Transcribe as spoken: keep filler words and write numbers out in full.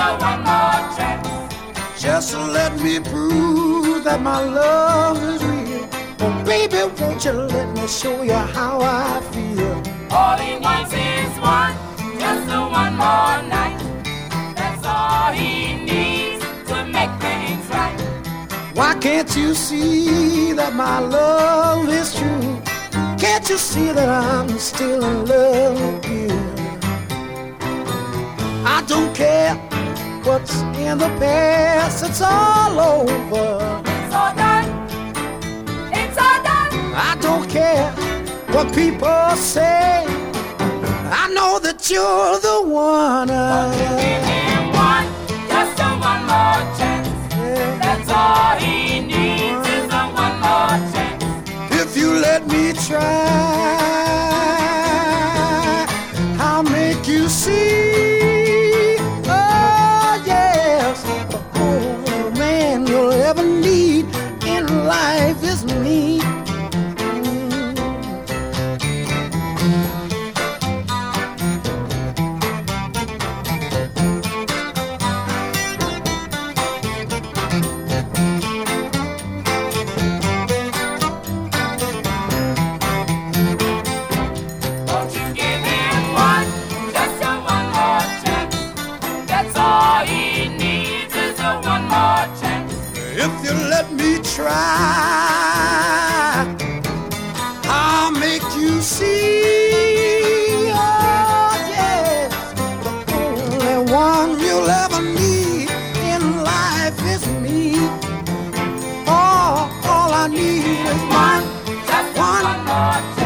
a one more chance. Just let me prove that my love is real. Oh, baby, won't you let me show you how I feel? All he wants is one, just a one more night. That's all he needs to make things right. Why can't you see that my love is true? Can't you see that I'm still in love with you? I don't care what's in the past, it's all over. It's all done, it's all done. I don't care what people say, I know that you're the one. Won't you give him one, just a one more chance? Yeah. That's all he needs is a one more chance. If you let me try, I'll make you see. Oh yes, all a man you'll ever need in life is me. If you let me try, I'll make you see. Oh yes, the only one you'll ever need in life is me. Oh, all I need is one, Just one, one more chance.